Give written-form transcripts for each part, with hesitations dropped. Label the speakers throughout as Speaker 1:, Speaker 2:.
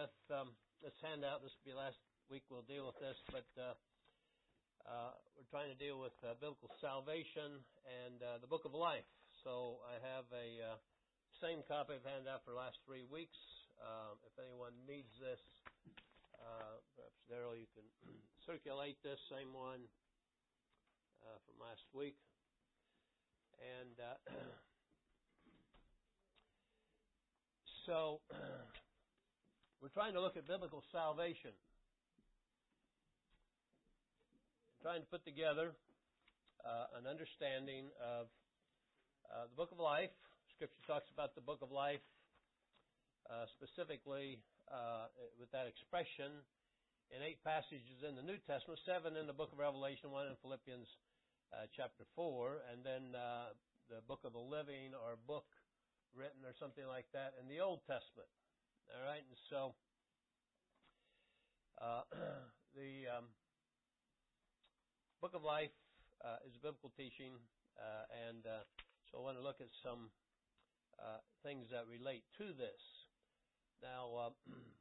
Speaker 1: with this handout. This will be last week we'll deal with this, but we're trying to deal with biblical salvation and the Book of Life. So I have a same copy of handout for the last 3 weeks. If anyone needs this, perhaps Daryl, you can circulate this same one from last week. And so we're trying to look at biblical salvation. We're trying to put together an understanding of the Book of Life. Scripture talks about the Book of Life specifically with that expression in 8 passages in the New Testament, 7 in the Book of Revelation, 1 in Philippians chapter 4, and then the Book of the Living or book written or something like that in the Old Testament. All right, and so the Book of Life is a biblical teaching, and so I want to look at some things that relate to this. Now,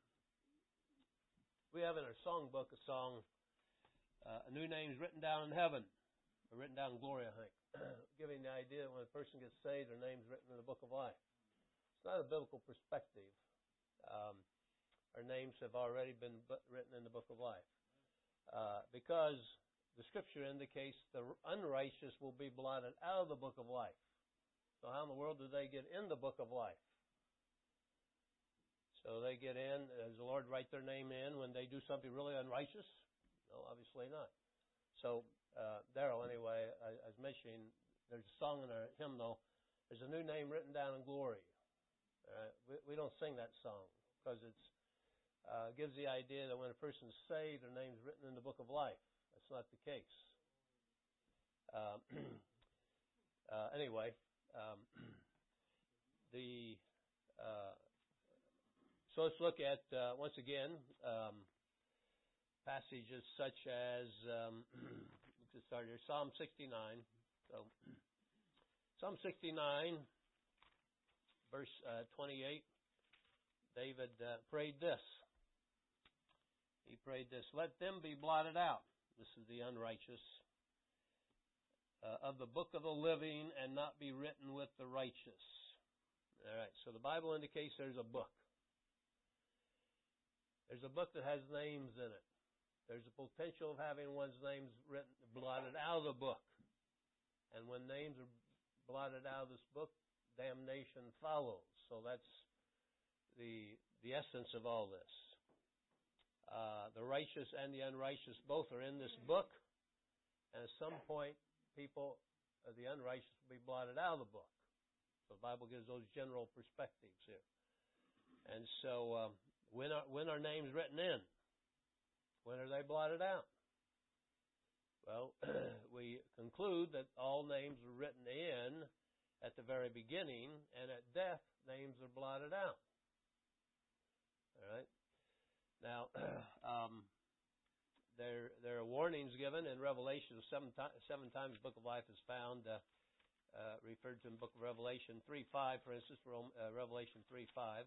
Speaker 1: we have in our songbook a song, "A New Name's Written Down in Heaven," or written down in glory, I think, giving the idea that when a person gets saved, their name's written in the Book of Life. It's not a biblical perspective. Our names have already been written in the Book of Life. Because the Scripture indicates the unrighteous will be blotted out of the Book of Life. So how in the world do they get in the Book of Life? So they get in, does the Lord write their name in when they do something really unrighteous? No, obviously not. So, Daryl, anyway, I was mentioning, there's a song in our hymnal, "There's a new name written down in glory." We don't sing that song because it gives the idea that when a person's saved, their name's written in the Book of Life. That's not the case. Anyway, so let's look at, once again, passages such as, let's get started here, Psalm 69. So, Psalm 69, verse 28, David prayed this. He prayed this, "Let them be blotted out," this is the unrighteous, "of the book of the living and not be written with the righteous." All right, so the Bible indicates there's a book. There's a book that has names in it. There's a potential of having one's names written, blotted out of the book. And when names are blotted out of this book, damnation follows. So that's the essence of all this. The righteous and the unrighteous both are in this book. And at some point, the unrighteous will be blotted out of the book. So the Bible gives those general perspectives here. And so, when are names written in? When are they blotted out? Well, we conclude that all names are written in at the very beginning, and at death, names are blotted out. All right? Now, there are warnings given in Revelation. 7 times the Book of Life is found, referred to in the Book of Revelation 3:5, for instance, Revelation 3:5.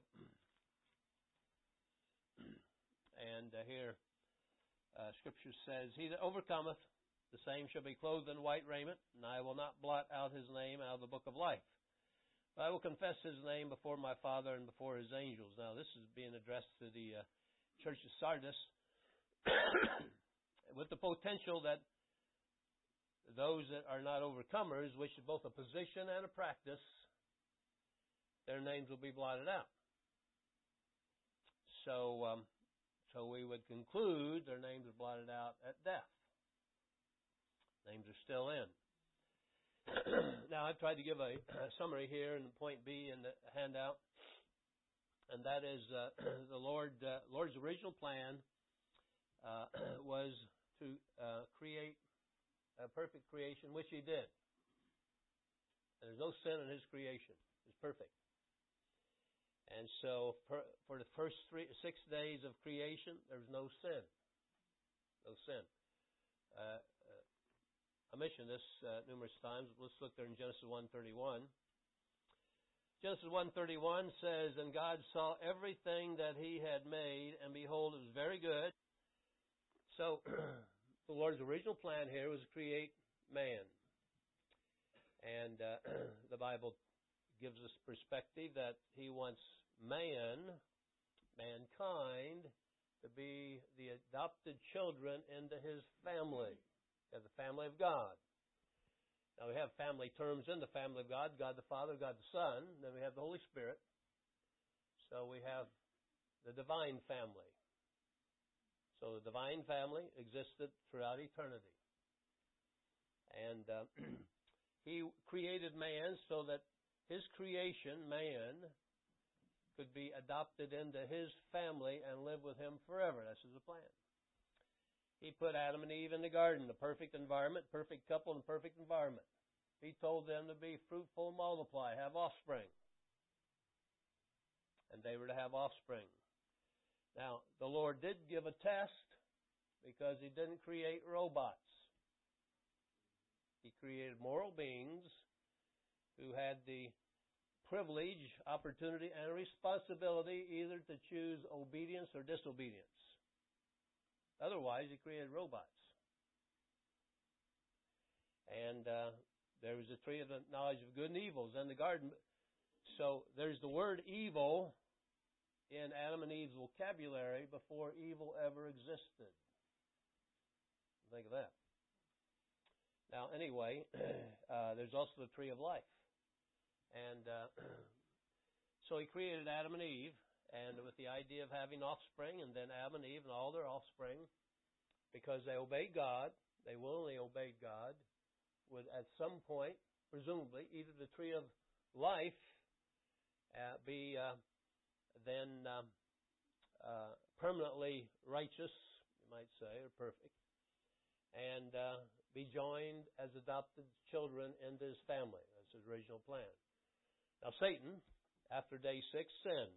Speaker 1: And here, Scripture says, "He that overcometh, the same shall be clothed in white raiment, and I will not blot out his name out of the book of life. But I will confess his name before my Father and before his angels." Now, this is being addressed to the church of Sardis, with the potential that those that are not overcomers, which is both a position and a practice, their names will be blotted out. So we would conclude their names are blotted out at death. Names are still in. Now, I've tried to give a summary here in point B in the handout, and that is the Lord's original plan was to create a perfect creation, which He did. And there's no sin in His creation. It's perfect. And so for the first 6 days of creation, there was no sin. No sin. I mentioned this numerous times. Let's look there in Genesis 1:31. Genesis 1:31 says, "And God saw everything that He had made, and behold, it was very good." So, the Lord's original plan here was to create man. And the Bible gives us perspective that He wants mankind, to be the adopted children into His family, as the family of God. Now, we have family terms in the family of God: God the Father, God the Son. Then we have the Holy Spirit. So we have the divine family. So the divine family existed throughout eternity. And He created man so that His creation, man, could be adopted into His family and live with Him forever. This is the plan. He put Adam and Eve in the garden, the perfect environment, perfect couple and perfect environment. He told them to be fruitful and multiply, have offspring. And they were to have offspring. Now, the Lord did give a test because He didn't create robots. He created moral beings who had the privilege, opportunity, and responsibility either to choose obedience or disobedience. Otherwise, He created robots. And there was a tree of the knowledge of good and evils in the garden. So there's the word evil in Adam and Eve's vocabulary before evil ever existed. Think of that. Now, anyway, there's also the tree of life. And so He created Adam and Eve, and with the idea of having offspring, and then Adam and Eve and all their offspring, because they obeyed God, they willingly obeyed God, would at some point, presumably, either the tree of life be then permanently righteous, you might say, or perfect, and be joined as adopted children into His family. That's His original plan. Now, Satan, after day 6, sinned.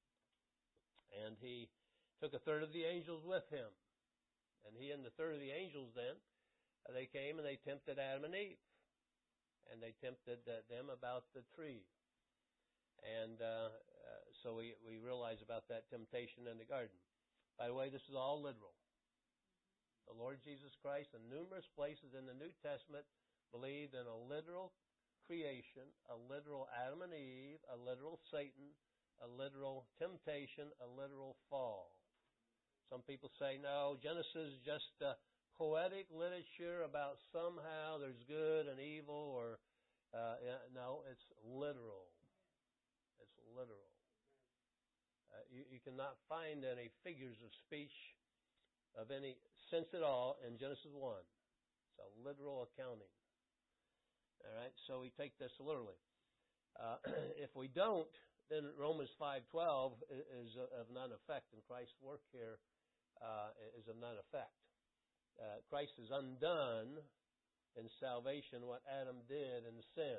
Speaker 1: And he took a third of the angels with him. And he and the third of the angels then, they came and they tempted Adam and Eve. And they tempted them about the tree. And so we realize about that temptation in the garden. By the way, this is all literal. The Lord Jesus Christ, in numerous places in the New Testament, believed in a literal creation, a literal Adam and Eve, a literal Satan, a literal temptation, a literal fall. Some people say, no, Genesis is just poetic literature about somehow there's good and evil, or no, it's literal. It's literal. You cannot find any figures of speech of any sense at all in Genesis 1. It's a literal accounting. All right, so we take this literally. If we don't, then Romans 5:12 is of none effect, and Christ's work here is of none effect. Christ has undone in salvation what Adam did in sin.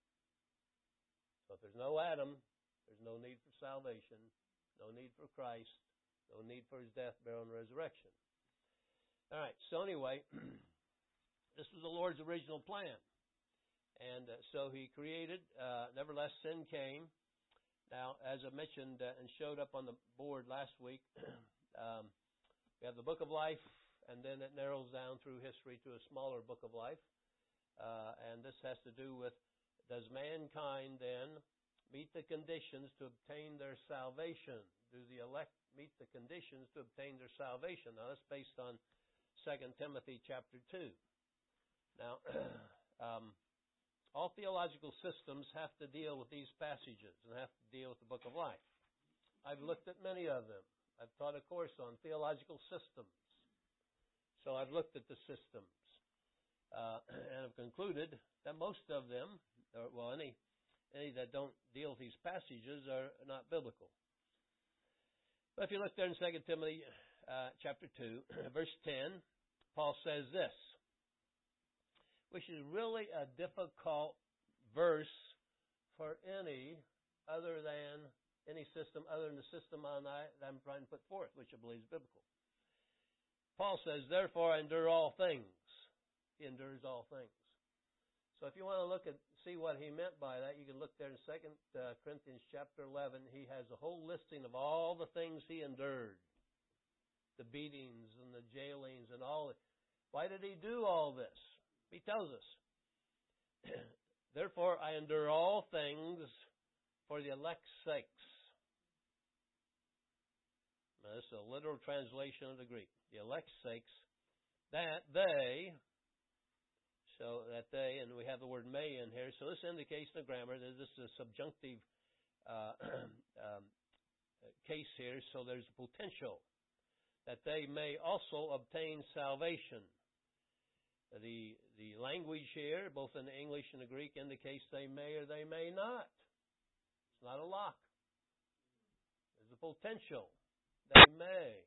Speaker 1: So if there's no Adam, there's no need for salvation, no need for Christ, no need for His death, burial, and resurrection. All right, so anyway, this was the Lord's original plan. And so He created, nevertheless sin came. Now, as I mentioned and showed up on the board last week, we have the book of life, and then it narrows down through history to a smaller book of life. And this has to do with, does mankind then meet the conditions to obtain their salvation? Do the elect meet the conditions to obtain their salvation? Now, that's based on 2 Timothy chapter 2. Now, all theological systems have to deal with these passages and have to deal with the book of life. I've looked at many of them. I've taught a course on theological systems. So I've looked at the systems and have concluded that most of them, or well, any that don't deal with these passages are not biblical. But if you look there in 2 Timothy chapter 2, verse 10, Paul says this, which is really a difficult verse for any system other than the system that I'm trying to put forth, which I believe is biblical. Paul says, therefore I endure all things. He endures all things. So if you want to see what he meant by that, you can look there in 2 Corinthians chapter 11. He has a whole listing of all the things he endured. The beatings and the jailings and all. Why did he do all this? He tells us, therefore I endure all things for the elect's sakes. Now, this is a literal translation of the Greek. The elect's sakes, that they, and we have the word may in here, so this indicates in the grammar that this is a subjunctive case here, so there's a potential that they may also obtain salvation. The language here, both in the English and the Greek, indicates they may or they may not. It's not a lock. There's a potential. They may.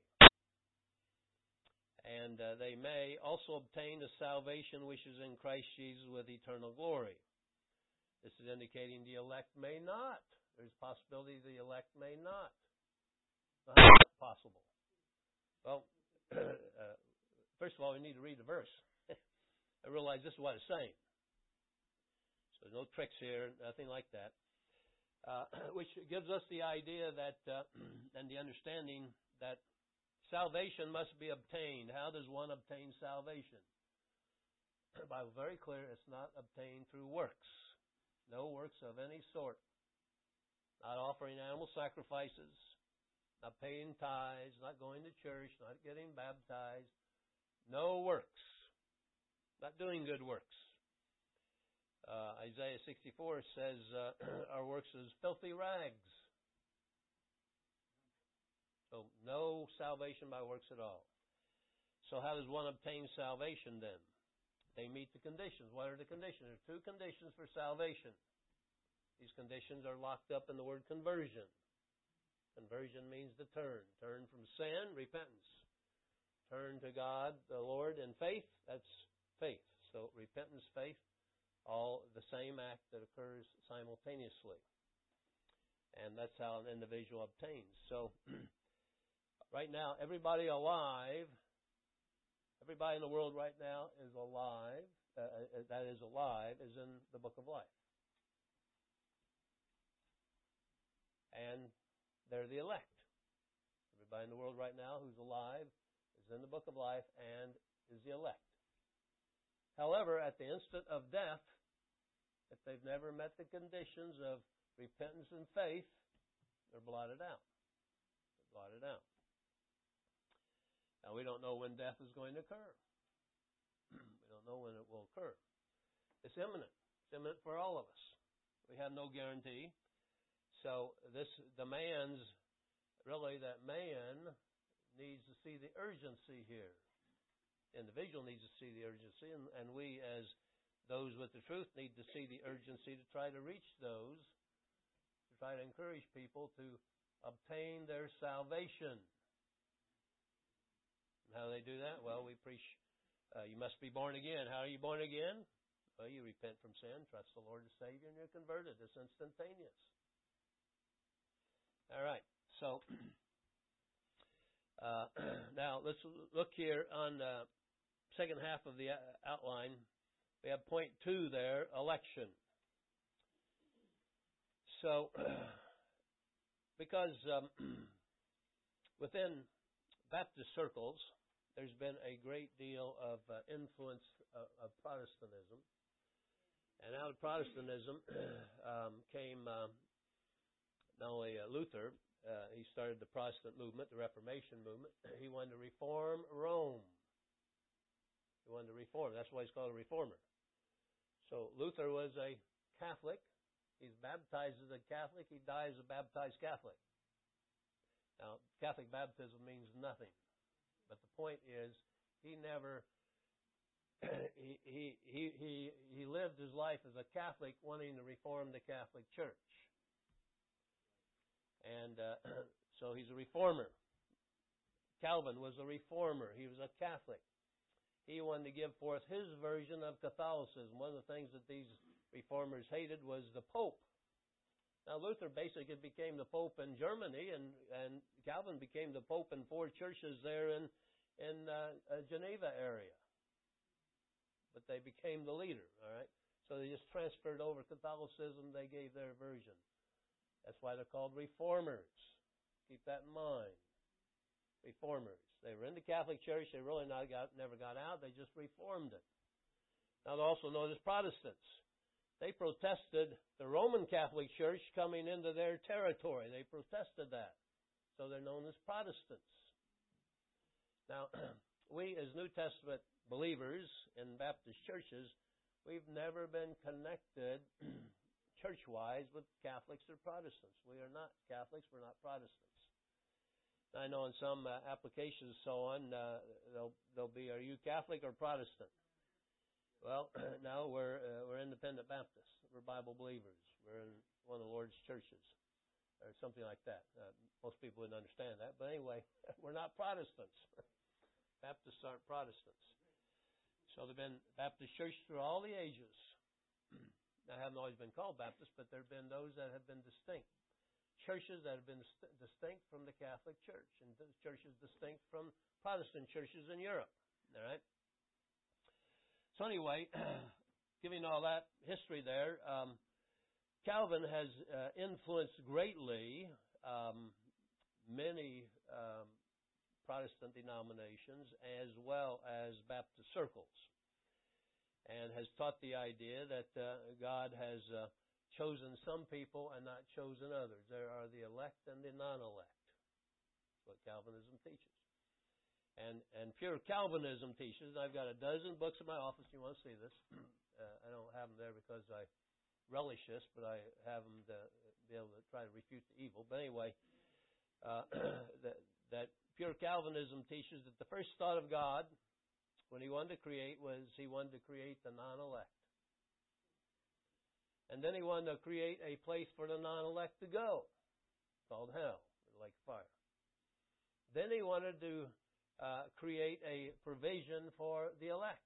Speaker 1: And they may also obtain the salvation which is in Christ Jesus with eternal glory. This is indicating the elect may not. There's a possibility the elect may not. How is that possible? Well, first of all, we need to read the verse. I realize this is what it's saying. So there's no tricks here, nothing like that. Which gives us the idea that, and the understanding that salvation must be obtained. How does one obtain salvation? The Bible is very clear, it's not obtained through works. No works of any sort. Not offering animal sacrifices, not paying tithes, not going to church, not getting baptized. No works. Not doing good works. Isaiah 64 says our works is filthy rags. So no salvation by works at all. So how does one obtain salvation then? They meet the conditions. What are the conditions? There are two conditions for salvation. These conditions are locked up in the word conversion. Conversion means to turn. Turn from sin, repentance. Turn to God, the Lord, in faith. That's faith. So repentance, faith, all the same act that occurs simultaneously. And that's how an individual obtains. So right now, everybody in the world right now is alive, is in the book of life. And they're the elect. Everybody in the world right now who's alive is in the book of life and is the elect. However, at the instant of death, if they've never met the conditions of repentance and faith, they're blotted out. They're blotted out. Now, we don't know when death is going to occur. We don't know when it will occur. It's imminent. It's imminent for all of us. We have no guarantee. So this demands, really, that man needs to see the urgency here. The individual needs to see the urgency, and we, as those with the truth, need to see the urgency to try to reach those, to try to encourage people to obtain their salvation. And how do they do that? Well, we preach, you must be born again. How are you born again? Well, you repent from sin, trust the Lord as Savior, and you're converted. It's instantaneous. All right, so now let's look here on the second half of the outline. We have point 2 there, election. So, because within Baptist circles, there's been a great deal of influence of Protestantism. And out of Protestantism came not only Luther, he started the Protestant movement, the Reformation movement. He wanted to reform Rome. He wanted to reform. That's why he's called a reformer. So Luther was a Catholic. He's baptized as a Catholic. He dies a baptized Catholic. Now, Catholic baptism means nothing. But the point is, he never he lived his life as a Catholic, wanting to reform the Catholic Church. And so he's a reformer. Calvin was a reformer. He was a Catholic. He wanted to give forth his version of Catholicism. One of the things that these reformers hated was the Pope. Now, Luther basically became the Pope in Germany, and Calvin became the Pope in 4 churches there in Geneva area. But they became the leader, all right? So they just transferred over Catholicism. They gave their version. That's why they're called Reformers. Keep that in mind. Reformers. They were in the Catholic Church. They really never got out. They just reformed it. Now they're also known as Protestants. They protested the Roman Catholic Church coming into their territory. They protested that. So they're known as Protestants. Now, we as New Testament believers in Baptist churches, we've never been connected church-wise with Catholics or Protestants. We are not Catholics. We're not Protestants. I know in some applications so on, they'll be, are you Catholic or Protestant? Well, no, we're independent Baptists. We're Bible believers. We're in one of the Lord's churches, or something like that. Most people wouldn't understand that, but anyway, we're not Protestants. Baptists aren't Protestants. So there've been Baptist churches through all the ages. They haven't always been called Baptists, but there have been those that have been distinct. Churches that have been distinct from the Catholic Church, and churches distinct from Protestant churches in Europe. All right. So anyway, giving all that history there, Calvin has influenced greatly many Protestant denominations as well as Baptist circles, and has taught the idea that God has chosen some people and not chosen others. There are the elect and the non-elect. That's what Calvinism teaches. And pure Calvinism teaches, and I've got a dozen books in my office. You want to see this. I don't have them there because I relish this, but I have them to be able to try to refute the evil. But anyway, that pure Calvinism teaches that the first thought of God when He wanted to create was He wanted to create the non-elect. And then He wanted to create a place for the non-elect to go, called hell, or the lake of fire. Then He wanted to create a provision for the elect.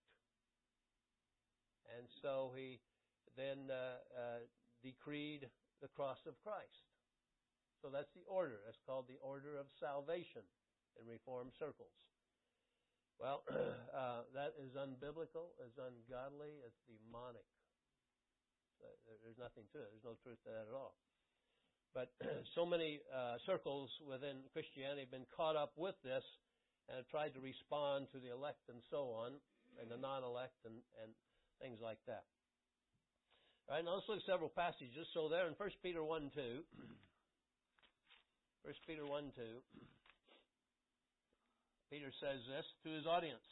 Speaker 1: And so He then decreed the cross of Christ. So that's the order. That's called the order of salvation in Reformed circles. Well, that is unbiblical, is ungodly, it's demonic. There's nothing to it. There's no truth to that at all. But so many circles within Christianity have been caught up with this and have tried to respond to the elect and so on, and the non-elect and things like that. All right, now let's look at several passages. So there in 1 Peter 1:2, 1 Peter 1:2, Peter says this to his audience.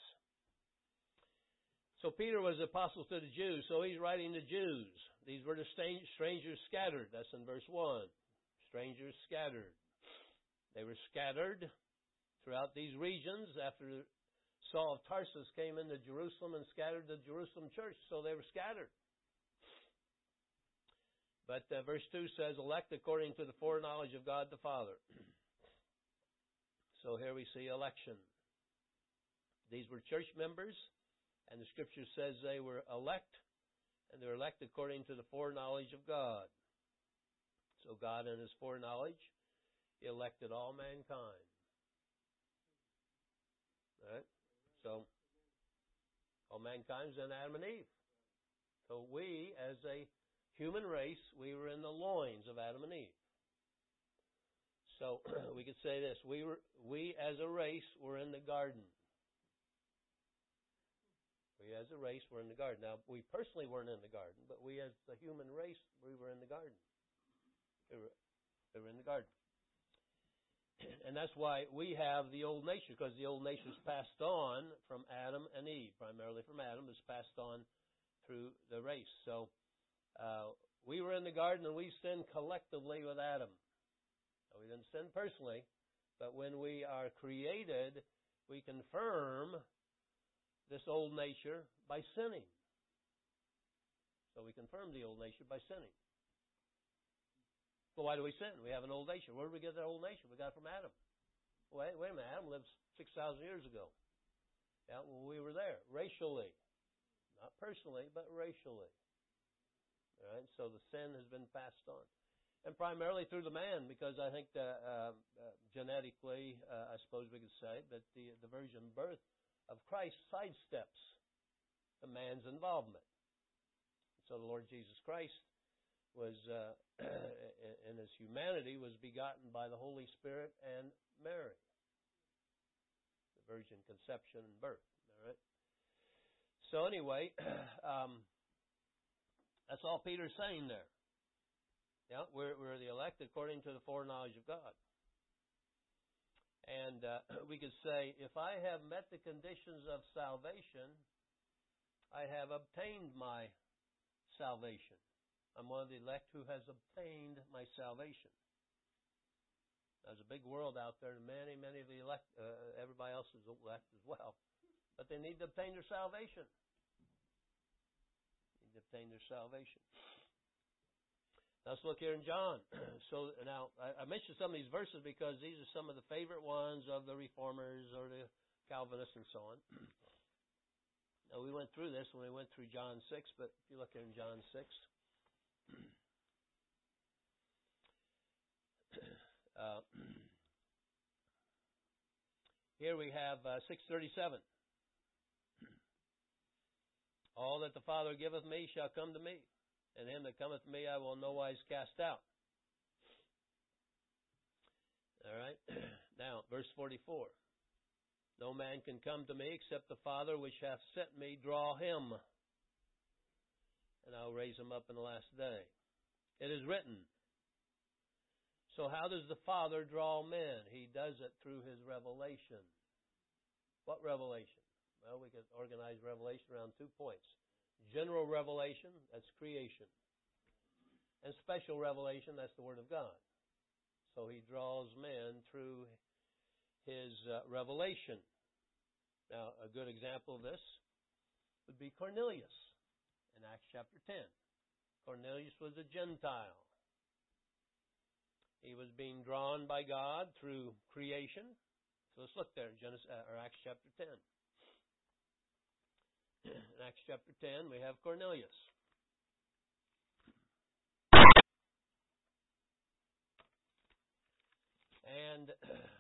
Speaker 1: So Peter was apostle to the Jews, so he's writing to Jews. These were the strangers scattered. That's in verse 1. Strangers scattered. They were scattered throughout these regions after Saul of Tarsus came into Jerusalem and scattered the Jerusalem church, so they were scattered. But verse 2 says, elect according to the foreknowledge of God the Father. So here we see election. These were church members, and the Scripture says they were elect, and they were elect according to the foreknowledge of God. So God in His foreknowledge elected all mankind. All right? So all mankind is in Adam and Eve. So we, as a human race, we were in the loins of Adam and Eve. So we could say this: we as a race were in the garden. We as a race were in the garden. Now, we personally weren't in the garden, but we as the human race, we were in the garden. They were in the garden. And that's why we have the old nature, because the old nature is passed on from Adam and Eve, primarily from Adam, is passed on through the race. So we were in the garden and we sinned collectively with Adam. So we didn't sin personally, but when we are created, we confirm this old nature by sinning. So we confirm the old nature by sinning. Well, why do we sin? We have an old nature. Where did we get that old nature? We got it from Adam. Wait a minute. Adam lived 6,000 years ago. Yeah, well, we were there racially. Not personally, but racially. All right, so the sin has been passed on. And primarily through the man, because I think genetically, I suppose we could say, that the virgin birth of Christ sidesteps the man's involvement. So the Lord Jesus Christ was, in His humanity, was begotten by the Holy Spirit and Mary. The virgin conception and birth. All right. So anyway, that's all Peter's saying there. Yeah, we're the elect according to the foreknowledge of God. And we could say, if I have met the conditions of salvation, I have obtained my salvation. I'm one of the elect who has obtained my salvation. There's a big world out there, and many of the elect, everybody else is elect as well. But they need to obtain their salvation. Need to obtain their salvation. Now let's look here in John. So now, I mentioned some of these verses because these are some of the favorite ones of the Reformers or the Calvinists and so on. Now we went through this when we went through John 6, but if you look here in John 6, here we have 6:37. All that the Father giveth me shall come to me, and him that cometh to me I will in no wise cast out. All right. Now, verse 44. No man can come to me except the Father which hath sent me draw him, and I'll raise him up in the last day. It is written. So how does the Father draw men? He does it through His revelation. What revelation? Well, we could organize revelation around 2 points. General revelation, that's creation. And special revelation, that's the Word of God. So He draws men through His revelation. Now, a good example of this would be Cornelius in Acts chapter 10. Cornelius was a Gentile. He was being drawn by God through creation. So let's look there in Acts chapter 10. In Acts chapter 10, we have Cornelius. And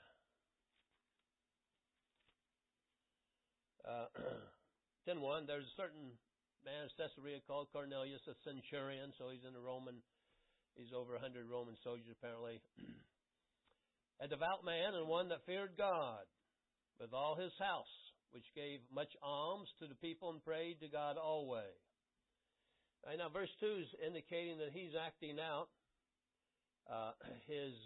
Speaker 1: 10:1, there's a certain man of Caesarea called Cornelius, a centurion, so he's he's over 100 Roman soldiers apparently. A devout man and one that feared God with all his house, which gave much alms to the people and prayed to God always. Right, now, verse 2 is indicating that he's acting out his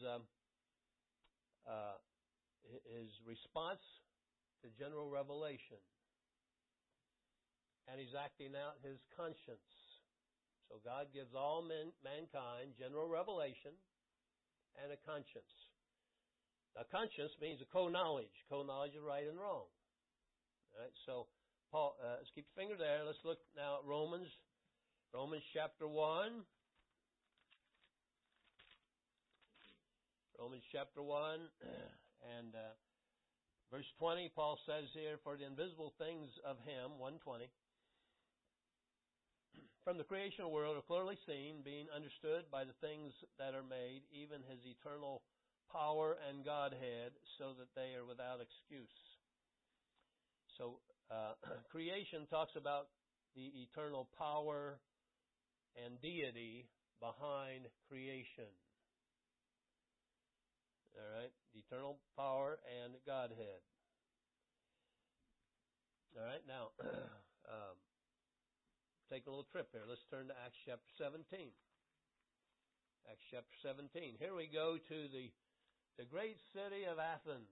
Speaker 1: response to general revelation. And he's acting out his conscience. So God gives all mankind general revelation and a conscience. Now, conscience means a co-knowledge of right and wrong. All right, so Paul, let's keep your finger there. Let's look now at Romans chapter 1. Romans chapter 1 and verse 20, Paul says here, for the invisible things of Him, 1:20, from the creation world are clearly seen, being understood by the things that are made, even His eternal power and Godhead, so that they are without excuse. So creation talks about the eternal power and deity behind creation. All right, the eternal power and Godhead. All right, now take a little trip here. Let's turn to Acts chapter 17. Acts chapter 17. Here we go to the great city of Athens.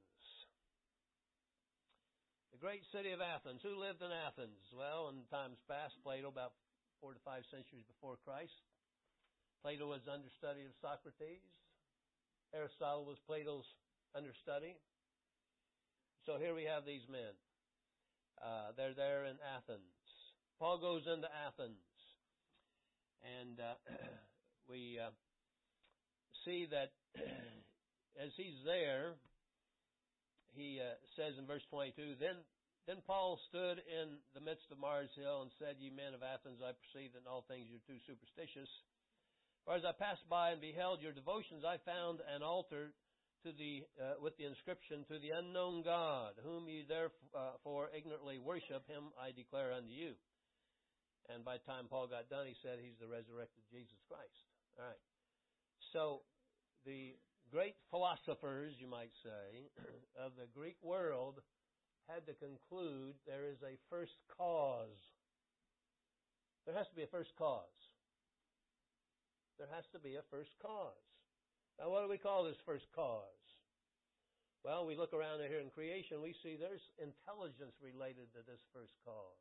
Speaker 1: The great city of Athens. Who lived in Athens? Well, in times past, Plato, about 4 to 5 centuries before Christ. Plato was understudy of Socrates. Aristotle was Plato's understudy. So here we have these men. They're there in Athens. Paul goes into Athens. And we see that as he's there, he says in verse 22, Then Paul stood in the midst of Mars Hill and said, Ye men of Athens, I perceive that in all things you're too superstitious. For as I passed by and beheld your devotions, I found an altar with the inscription, To the unknown God, whom ye therefore ignorantly worship, him I declare unto you. And by the time Paul got done, he said he's the resurrected Jesus Christ. All right. So the great philosophers, you might say, of the Greek world had to conclude there is a first cause. There has to be a first cause. There has to be a first cause. Now, what do we call this first cause? Well, we look around here in creation, we see there's intelligence related to this first cause.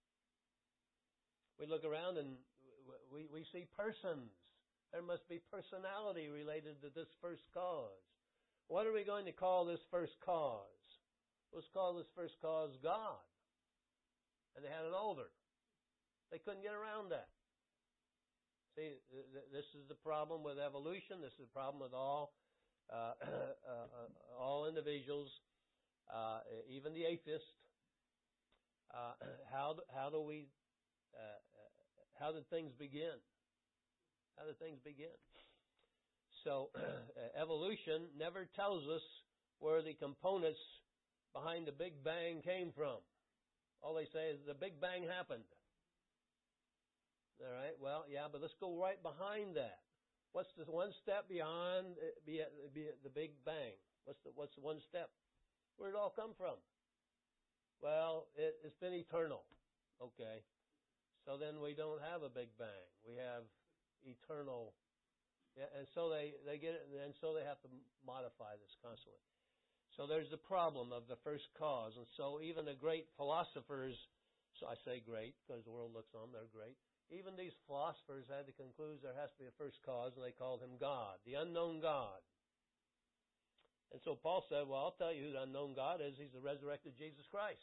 Speaker 1: We look around and we see persons. There must be personality related to this first cause. What are we going to call this first cause? Let's call this first cause God. And they had an older. They couldn't get around that. See, this is the problem with evolution. This is the problem with all individuals, even the atheist. How did things begin? How did things begin? So, evolution never tells us where the components behind the Big Bang came from. All they say is the Big Bang happened. All right, well, yeah, but let's go right behind that. What's the one step beyond the Big Bang? What's the one step? Where did it all come from? Well, it's been eternal. Okay. So then we don't have a Big Bang. We have eternal. Yeah, and so they get it, and so they have to modify this constantly. So there's the problem of the first cause. And so even the great philosophers, so I say great because the world looks on them, they're great. Even these philosophers had to conclude there has to be a first cause, and they called him God, the unknown God. And so Paul said, well, I'll tell you who the unknown God is. He's the resurrected Jesus Christ.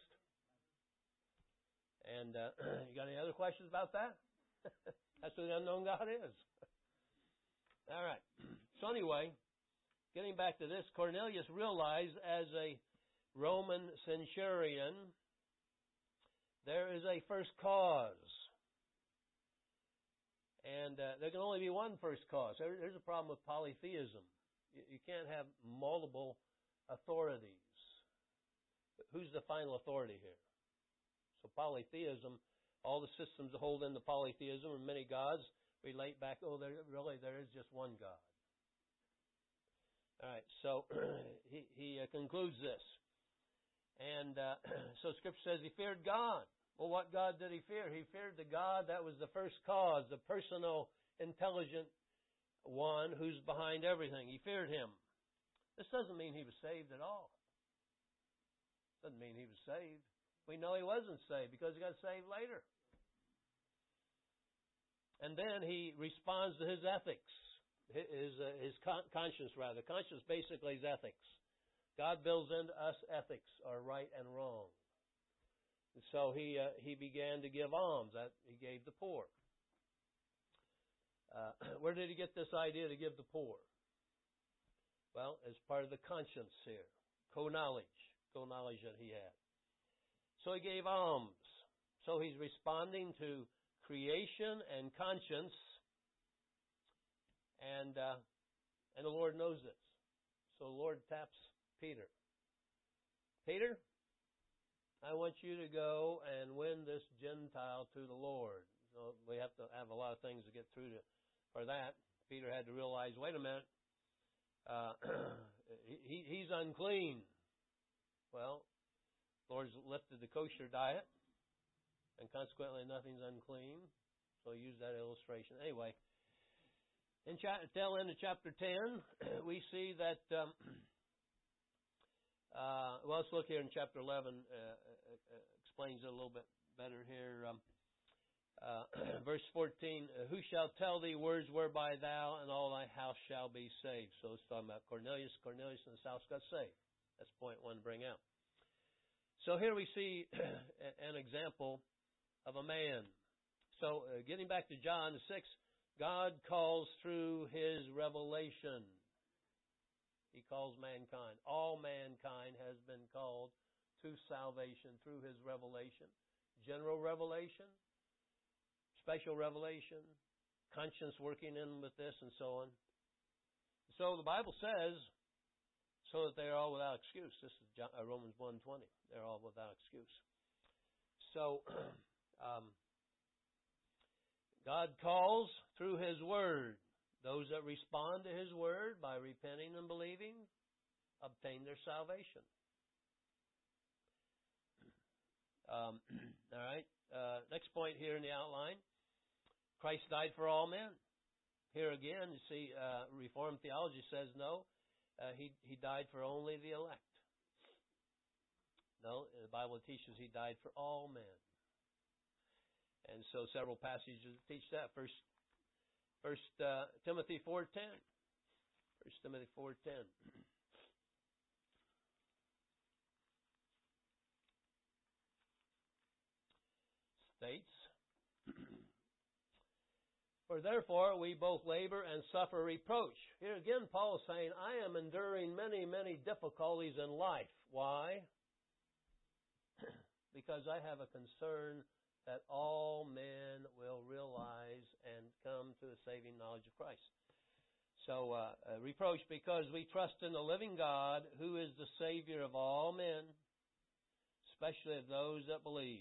Speaker 1: And you got any other questions about that? That's who the unknown God is. All right. So anyway, getting back to this, Cornelius realized as a Roman centurion, there is a first cause. And there can only be one first cause. There's a problem with polytheism. You can't have multiple authorities. Who's the final authority here? So polytheism, all the systems that hold into polytheism and many gods relate back, there is just one God. All right, so he concludes this. And so Scripture says he feared God. Well, what God did he fear? He feared the God that was the first cause, the personal, intelligent one who's behind everything. He feared him. This doesn't mean he was saved at all. Doesn't mean he was saved. We know he wasn't saved because he got saved later. And then he responds to his ethics, his conscience rather. Conscience basically is ethics. God builds into us ethics, or right and wrong. And so he began to give alms. That he gave the poor. Where did he get this idea to give the poor? Well, as part of the conscience here, co-knowledge that he had. So he gave alms. So he's responding to creation and conscience, and the Lord knows this. So the Lord taps Peter. Peter, I want you to go and win this Gentile to the Lord. So we have to have a lot of things to get through for that. Peter had to realize, wait a minute, he's unclean. Well, the Lord's lifted the kosher diet, and consequently nothing's unclean. So he used that illustration. Anyway, in tail end of chapter 10, we see that, let's look here in chapter 11, explains it a little bit better here. Verse 14, who shall tell thee words whereby thou and all thy house shall be saved? So it's talking about Cornelius. Cornelius and his house got saved. That's point one to bring out. So here we see an example of a man. So getting back to John 6, God calls through his revelation. He calls mankind. All mankind has been called to salvation through his revelation. General revelation, special revelation, conscience working in with this and so on. So the Bible says, so that they are all without excuse. This is Romans 1:20. They're all without excuse. So, God calls through His Word. Those that respond to His Word by repenting and believing obtain their salvation. All right. Next point here in the outline. Christ died for all men. Here again, you see, Reformed theology says no. He died for only the elect. No, the Bible teaches He died for all men. And so several passages teach that. First Timothy 4:10. 1 Timothy 4:10. States, for therefore we both labor and suffer reproach. Here again, Paul is saying, I am enduring many, many difficulties in life. Why? Because I have a concern that all men will realize and come to the saving knowledge of Christ. So, reproach because we trust in the living God, who is the Savior of all men, especially of those that believe.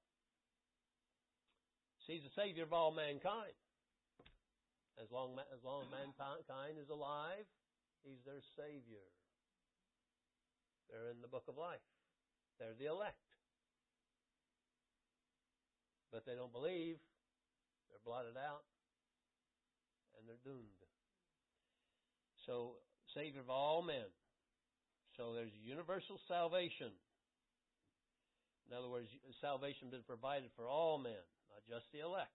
Speaker 1: He's the Savior of all mankind. As long as mankind is alive, He's their Savior. They're in the book of life. They're the elect. But they don't believe. They're blotted out. And they're doomed. So, Savior of all men. So there's universal salvation. In other words, salvation has been provided for all men, not just the elect.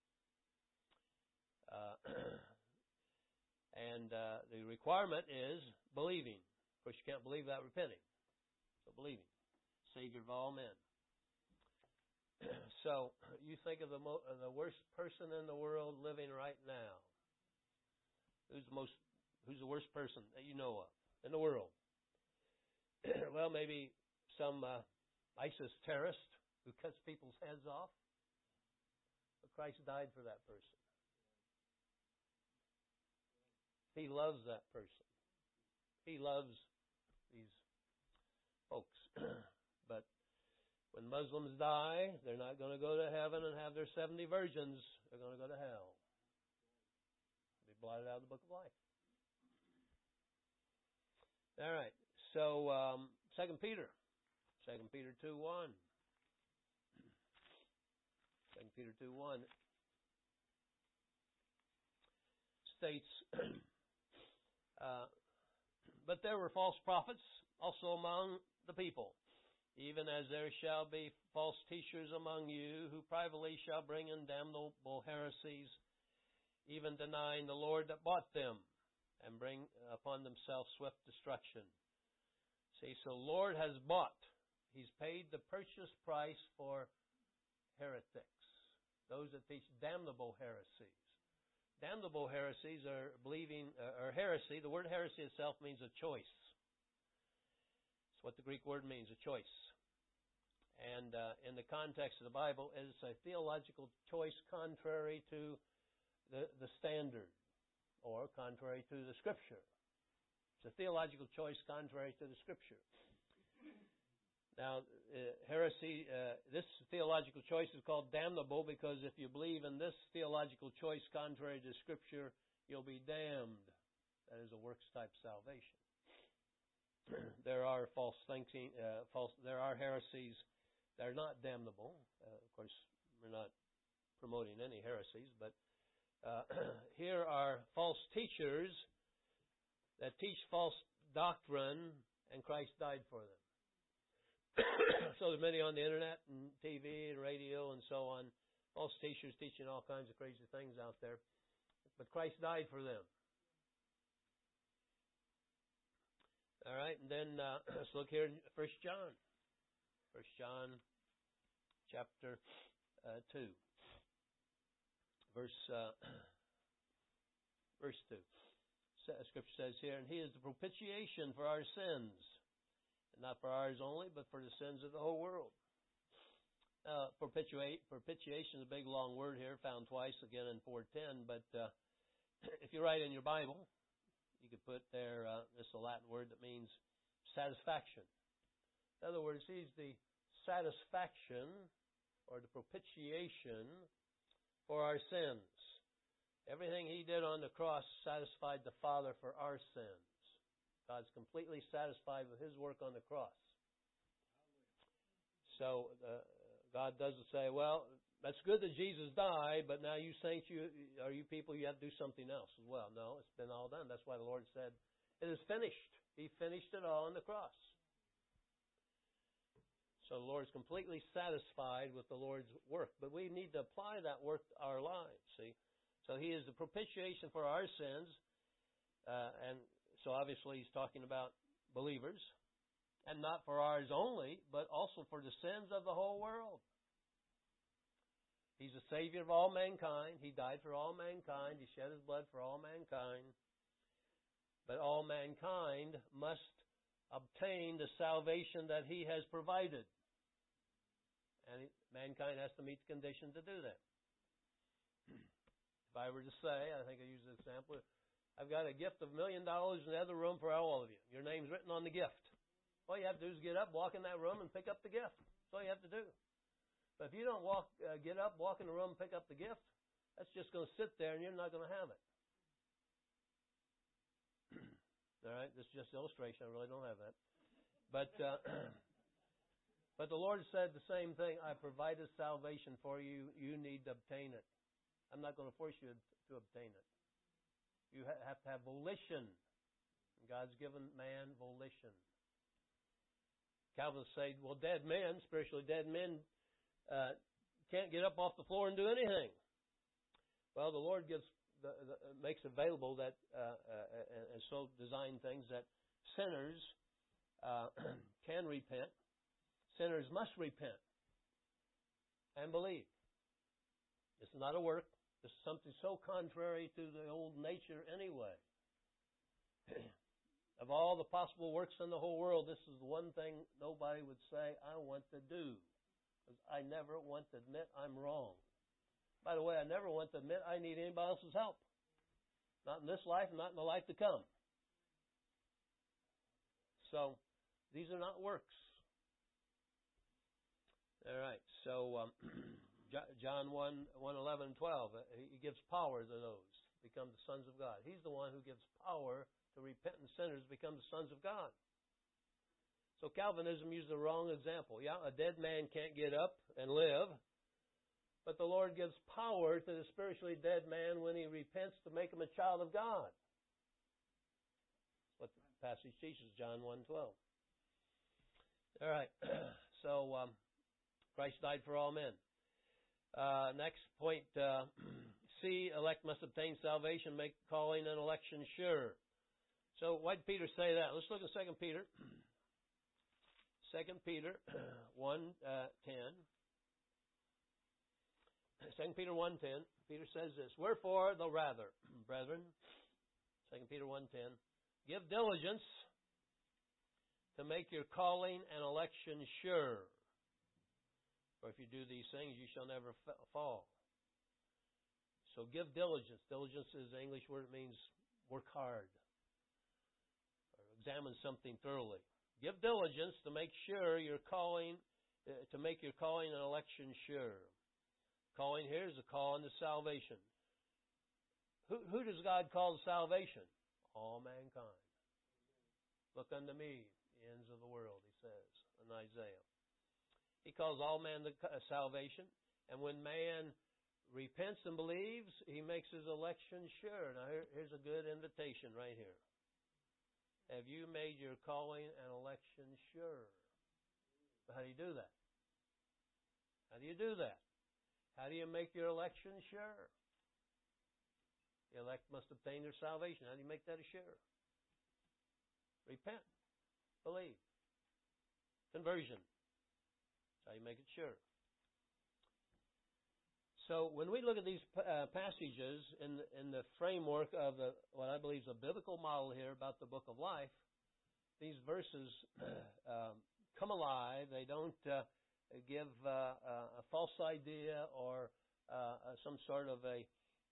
Speaker 1: And the requirement is believing. Of course, you can't believe without repenting. So believing. Savior of all men. So you think of the worst person in the world living right now. Who's the worst person that you know of in the world? Well, maybe some ISIS terrorist who cuts people's heads off. But Christ died for that person. He loves that person. He loves these folks. But when Muslims die, they're not going to go to heaven and have their 70 virgins. They're going to go to hell. Be blotted out of the book of life. All right. So, 2 Peter. 2 Peter 2:1. 2 Peter 2:1 states, but there were false prophets also among the people, even as there shall be false teachers among you, who privately shall bring in damnable heresies, even denying the Lord that bought them, and bring upon themselves swift destruction. See, so Lord has bought. He's paid the purchase price for heretics, those that teach damnable heresies. Damnable heresies are believing, or heresy. The word heresy itself means a choice. It's what the Greek word means, a choice. And in the context of the Bible, it's a theological choice contrary to the standard, or contrary to the Scripture. It's a theological choice contrary to the Scripture. Now, heresy, this theological choice is called damnable because if you believe in this theological choice contrary to Scripture, you'll be damned. That is a works-type salvation. There are false thinking, there are heresies that are not damnable. Of course, we're not promoting any heresies, but here are false teachers that teach false doctrine, and Christ died for them. So there's many on the internet and TV and radio and so on, false teachers teaching all kinds of crazy things out there. But Christ died for them. All right, and then let's look here in 1 John. 1 John chapter 2. Verse 2. Scripture says here, and He is the propitiation for our sins. Not for ours only, but for the sins of the whole world. Propitiation is a big long word here, found twice again in 4:10. But if you write in your Bible, you could put there, this is a Latin word that means satisfaction. In other words, He's the satisfaction or the propitiation for our sins. Everything He did on the cross satisfied the Father for our sins. God's completely satisfied with His work on the cross. So God doesn't say, well, that's good that Jesus died, but now you saints, you people, you have to do something else as well. No, it's been all done. That's why the Lord said, it is finished. He finished it all on the cross. So the Lord is completely satisfied with the Lord's work. But we need to apply that work to our lives, see. So He is the propitiation for our sins. And so obviously He's talking about believers. And not for ours only, but also for the sins of the whole world. He's the Savior of all mankind. He died for all mankind. He shed His blood for all mankind. But all mankind must obtain the salvation that He has provided. And mankind has to meet the condition to do that. If I were to say, I think I use this example, I've got a gift of $1 million in the other room for all of you. Your name's written on the gift. All you have to do is get up, walk in that room, and pick up the gift. That's all you have to do. But if you don't get up, walk in the room, and pick up the gift, that's just going to sit there, and you're not going to have it. All right, this is just an illustration. I really don't have that. But the Lord said the same thing. I provided salvation for you. You need to obtain it. I'm not going to force you to obtain it. You have to have volition. God's given man volition. Calvinists say, well, dead men, spiritually dead men, can't get up off the floor and do anything. Well, the Lord makes available that, and so designed things that sinners can repent. Sinners must repent and believe. This is not a work. This is something so contrary to the old nature anyway. Of all the possible works in the whole world, this is the one thing nobody would say, I want to do. Because I never want to admit I'm wrong. By the way, I never want to admit I need anybody else's help. Not in this life, not in the life to come. So, these are not works. All right, so John 1:11 and 12, He gives power to those to become the sons of God. He's the one who gives power to repentant sinners become the sons of God. So Calvinism used the wrong example. Yeah, a dead man can't get up and live, but the Lord gives power to the spiritually dead man when he repents to make him a child of God. That's what the passage teaches, John 1:12. All right, so Christ died for all men. Next point, C, elect must obtain salvation, make calling and election sure. So why did Peter say that? Let's look at 2 Peter. 2 Peter 1:10. 2 Peter 1:10. Peter says this, wherefore, the rather, brethren, 2 Peter 1:10, give diligence to make your calling and election sure. For if you do these things, you shall never fall. So give diligence. Diligence is the English word. It means work hard. Or examine something thoroughly. Give diligence to make sure your calling, to make your calling and election sure. Calling here is a call into salvation. Who does God call to salvation? All mankind. Look unto me, the ends of the world, He says in Isaiah. He calls all men to salvation. And when man repents and believes, He makes his election sure. Now here's a good invitation right here. Have you made your calling and election sure? How do you do that? How do you do that? How do you make your election sure? The elect must obtain their salvation. How do you make that sure? Repent. Believe. Conversion. That's how you make it sure. So when we look at these passages in the framework of what I believe is a biblical model here about the book of life, these verses come alive. They don't give a false idea or some sort of a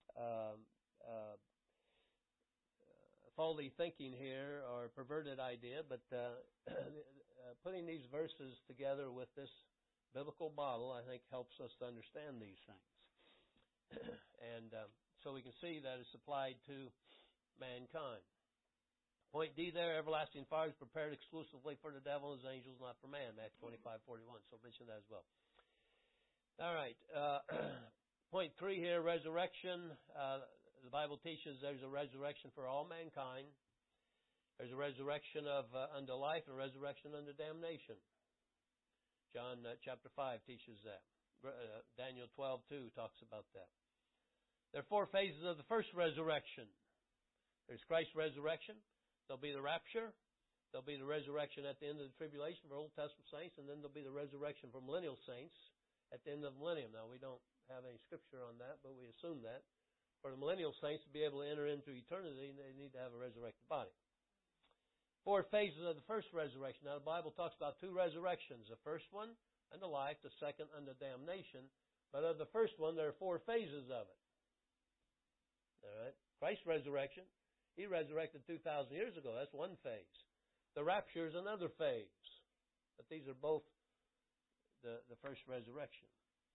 Speaker 1: faulty thinking here or perverted idea, but putting these verses together with this biblical model, I think, helps us to understand these things. And so we can see that it's applied to mankind. Point D there, everlasting fire is prepared exclusively for the devil and his angels, not for man. Acts 25:41. So mention that as well. All right. Point 3 here, resurrection. The Bible teaches there's a resurrection for all mankind. There's a resurrection of unto life and a resurrection unto damnation. John chapter 5 teaches that. Daniel 12:2 talks about that. There are 4 phases of the first resurrection. There's Christ's resurrection. There'll be the rapture. There'll be the resurrection at the end of the tribulation for Old Testament saints. And then there'll be the resurrection for millennial saints at the end of the millennium. Now, we don't have any scripture on that, but we assume that. For the millennial saints to be able to enter into eternity, they need to have a resurrected body. 4 phases of the first resurrection. Now, the Bible talks about 2 resurrections. The first one unto life, the second unto damnation. But of the first one, there are 4 phases of it. All right? Christ's resurrection, He resurrected 2,000 years ago. That's one phase. The rapture is another phase. But these are both the first resurrection.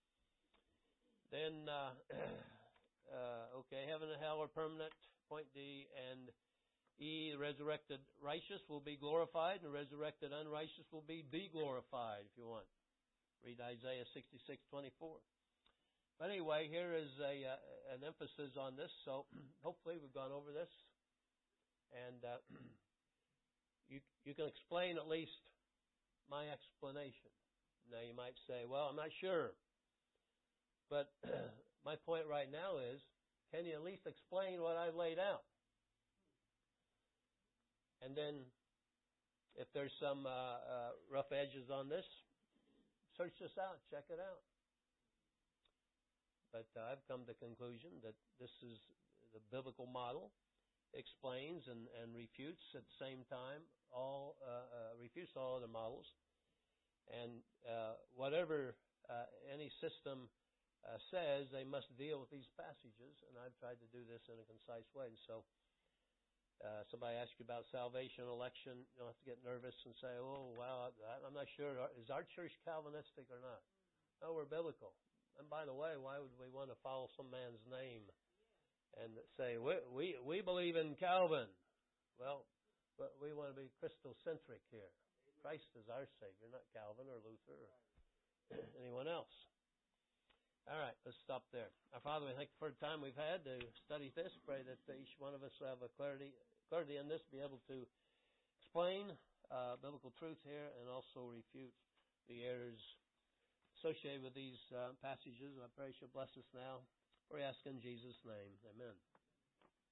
Speaker 1: Then, heaven and hell are permanent. Point D. And E, the resurrected righteous will be glorified, and the resurrected unrighteous will be deglorified, if you want. Read Isaiah 66:24. But anyway, here is an emphasis on this, so hopefully we've gone over this. And you can explain at least my explanation. Now you might say, well, I'm not sure. But my point right now is, can you at least explain what I've laid out? And then, if there's some rough edges on this, search this out, check it out. But I've come to the conclusion that this is the biblical model, explains and refutes at the same time, refutes all other models. And whatever any system says, they must deal with these passages, and I've tried to do this in a concise way. And so, somebody asks you about salvation, election, you don't have to get nervous and say, oh, wow, I'm not sure. Is our church Calvinistic or not? No, we're biblical. And by the way, why would we want to follow some man's name and say, we believe in Calvin? Well, but we want to be Christocentric here. Christ is our Savior, not Calvin or Luther or anyone else. All right, let's stop there. Our Father, we thank you for the time we've had to study this. Pray that each one of us will have a clarity in this, be able to explain biblical truth here and also refute the errors associated with these passages. I pray you'll bless us now. We ask in Jesus' name. Amen.